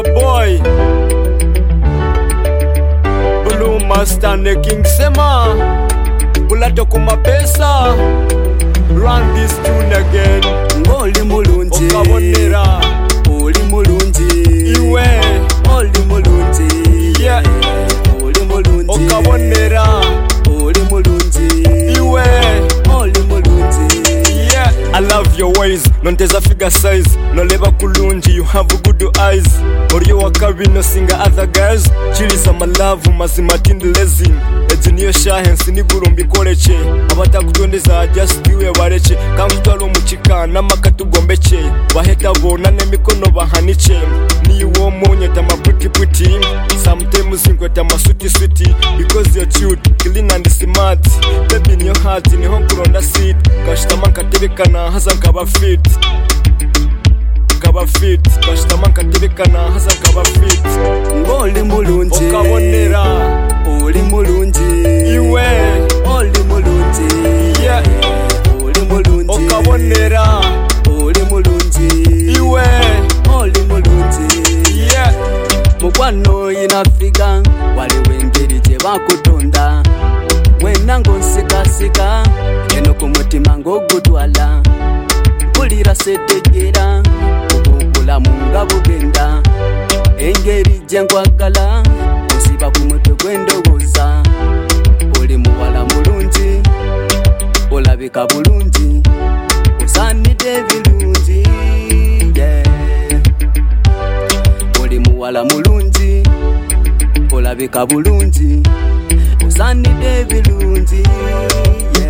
your boy Blue Master ne King Sema Ulato kuma pesa Run this tune again Oli mulunji Okabonera Oli mulunji Iwe Oli mulunji Yeah Oli mulunji Okabonera Oli mulunji Iwe Oli mulunji Yeah I love your ways Nonteza figure size No leva kulunji You have good eyes Oriyo wakabi no singa other guys Chiliza malavu mazima tindilezi Ejiniyo shahe nsiniguru mbikoleche Abata kutondeza just iwe wareche Kamutalo muchika namakatu gombeche Baheta bona nemikono bahaniche Ni uwo monyeta maputi puti Sometimes inkweta masuti suti Because you're cute, clean and smart Baby in your heart, ni honkuronda seat Kashitama nkatebekana haza nkaba fit Kashitama nkatebekana haza nkaba fit Oli mulunji Okabonera Oli mulunji Iwe Oli mulunji Yeah Oli mulunji Okabonera Oli mulunji Iwe Oli mulunji Yeah Mukwano inafika wali wengeri je bakutonda Wena ngo nsikasika eno kumutima ngo gutwala Kulira setegera ukukula munga bugenda Engeri je nkwagala usiba kumutwe gwendogoza Oli muwala mulungi olabika bulungi Osanide birungi yeah. Oli muwala mulungi olabika bulungi Osanide birungi yeah.